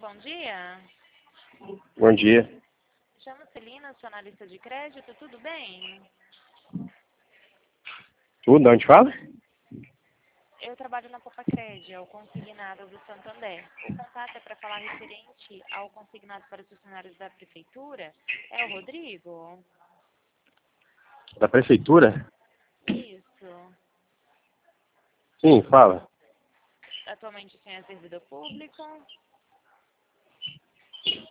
bom dia. Bom dia. Chamo Celina, sou analista de crédito, tudo bem? Tudo? De onde fala? Eu trabalho na Popacred, é o consignado do Santander. O contato é para falar referente ao consignado para os funcionários da prefeitura. É o Rodrigo? Da prefeitura? Isso. Sim, fala. Atualmente o senhor é servidor público?